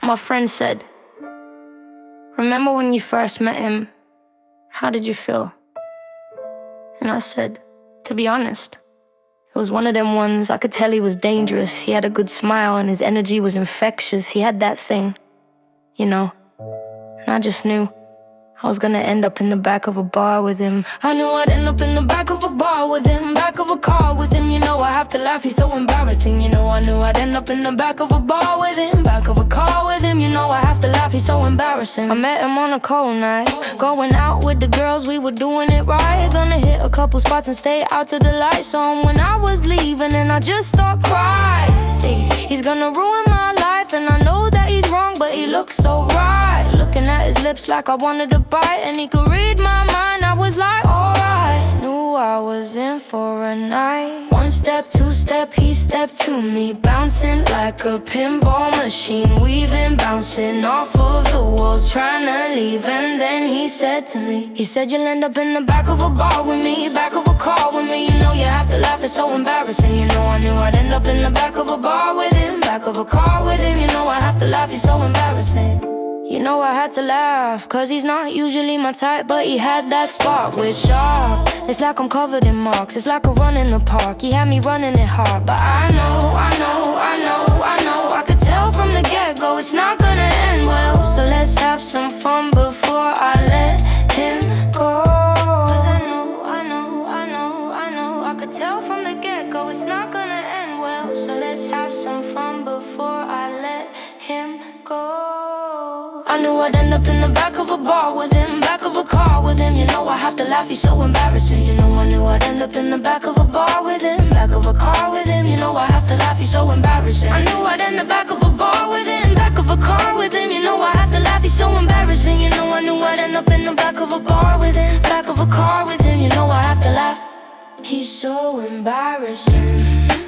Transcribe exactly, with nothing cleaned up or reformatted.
My friend said, "Remember when you first met him? How did you feel?" And I said, to be honest, it was one of them ones. I could tell he was dangerous. He had a good smile and his energy was infectious. He had that thing, you know. And I just knew I was gonna end up in the back of a bar with him. I knew I'd end up in the back of a bar with him, back of a car with him. You know I have to laugh, he's so embarrassing. You know I knew I'd end up in the back of a bar with him, back of a car with him. You know I have to laugh, he's so embarrassing. I met him on a cold night, going out with the girls, we were doing it right. Gonna hit a couple spots and stay out till the lights on. When I was leaving and I just start crying, see, he's gonna ruin my life. And I know that he's wrong, but he looks so right. Looking at his lips like I wanted to bite, and he could read my mind. I was like, alright. Knew I was in for a night. One step, two step, he stepped to me, bouncing like a pinball machine, weaving, bouncing off of the walls, trying to leave. And then he said to me, he said, "You'll end up in the back of a bar with me, back of a car with me." You know you have to laugh, it's so embarrassing. You know I knew I'd end up in the back of a bar with him, back of a car with him. You know I have to laugh, he's so embarrassing. You know I had to laugh, cause he's not usually my type, but he had that spark with sharp. It's like I'm covered in marks, it's like a run in the park. He had me running it hard, but I know, I know, I know, I know. I could tell from the get-go it's not gonna end well. So let's have some fun before I let him go. Cause I know, I know, I know, I know. I could tell from the get-go it's not gonna end well. So let's have some fun before I let him go. I knew I'd end up in the back of a bar with him, back of a car with him. You know I have to laugh, he's so embarrassing. You know I knew I'd end up in the back of a bar with him, back of a car with him. You know I have to laugh, he's so embarrassing. I knew I'd end the back of a bar with him, back of a car with him. You know I have to laugh, he's so embarrassing. You know I knew I'd end up in the back of a bar with him, back of a car with him. You know I have to laugh, he's so embarrassing.